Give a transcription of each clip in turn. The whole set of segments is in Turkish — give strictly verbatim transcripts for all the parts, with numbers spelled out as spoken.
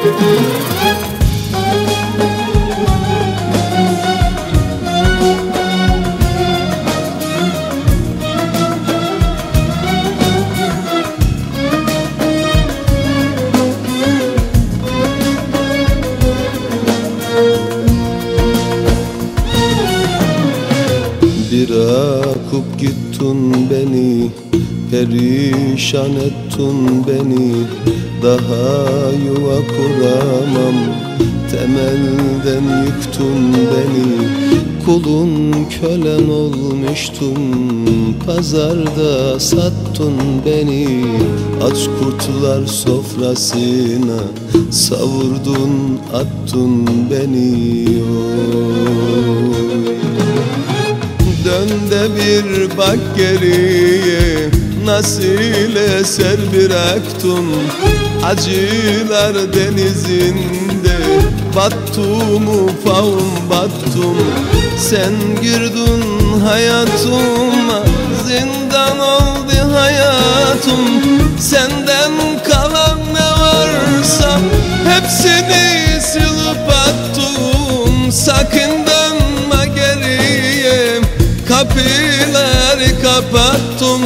Bırakıp gittin beni, perişan ettin beni. Daha yuva kuramam, temelden yıktın beni. Kulun kölen olmuştum, pazarda sattın beni. Aç kurtlar sofrasına savurdun attın beni. Oy. Dön de bir bak geriye, nasıl eser bıraktım. Acılar denizinde battım, ufağım battım. Sen girdin hayatıma, zindan oldu hayatım. Senden kalan ne varsa hepsini silip attım. Sakın dönme geriye, kapıları kapattım.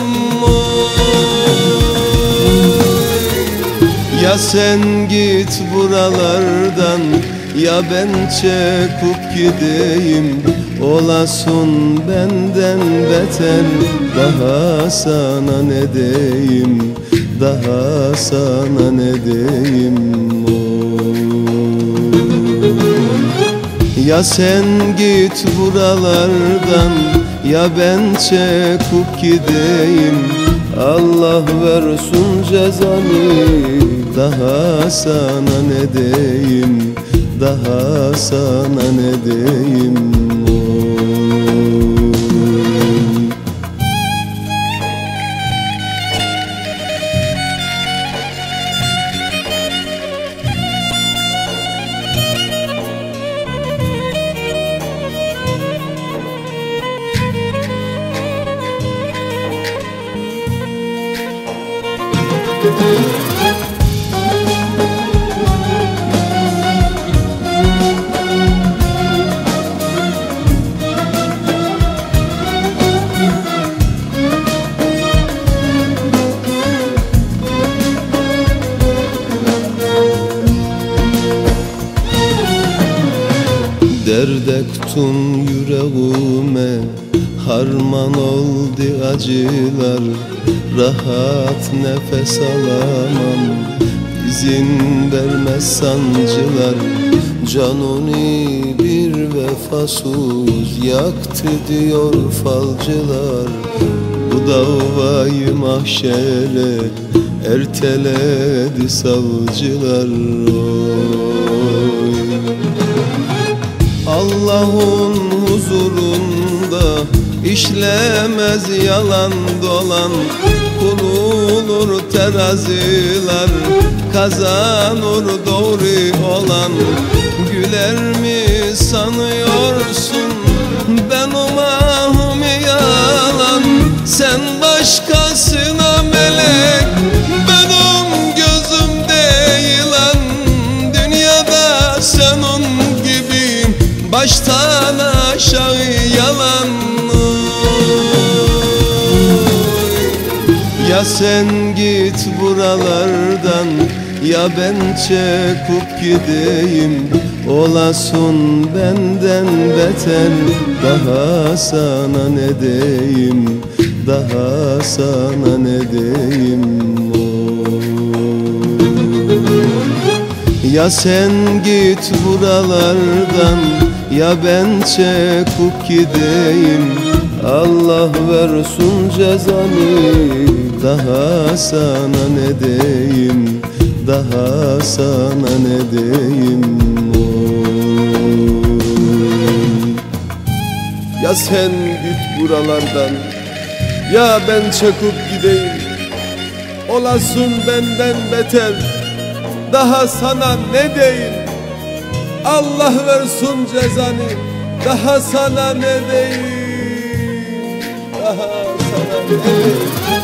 Ya sen git buralardan, ya ben çekip gideyim. Olasın benden beter, daha sana ne diyeyim, daha sana ne diyeyim. Ya sen git buralardan, ya ben çekip gideyim. Allah versin cezanı, daha sana ne diyeyim, daha sana ne diyeyim. Dert ektun yüreğime, harman oldu acılar. Rahat nefes alamam, izin vermez sancılar. Canuni bir vefasız yaktı diyor falcılar. Bu davayı mahşere erteledi savcılar. Oy. Allah'ın huzurunda işlemez yalan dolan. Kurulur teraziler, kazanır doğru olan. Güler mi sanıyorsun, ben umahım yalan. Sen başkasına melek, benim gözümde yılan. Dünyada senin gibi baştan aşağı yalan. Ya sen git buralardan, ya ben çekip gideyim. Olasın benden beter, daha sana ne diyeyim, daha sana ne diyeyim. Ya sen git buralardan, ya ben çekip gideyim. Allah versin cezanı, daha sana ne diyeyim, daha sana ne diyeyim. Ya sen git buralardan, ya ben çekip gideyim. Olasın benden beter, daha sana ne diyeyim. Allah versin cezanı, daha sana ne diyeyim, daha sana ne diyeyim.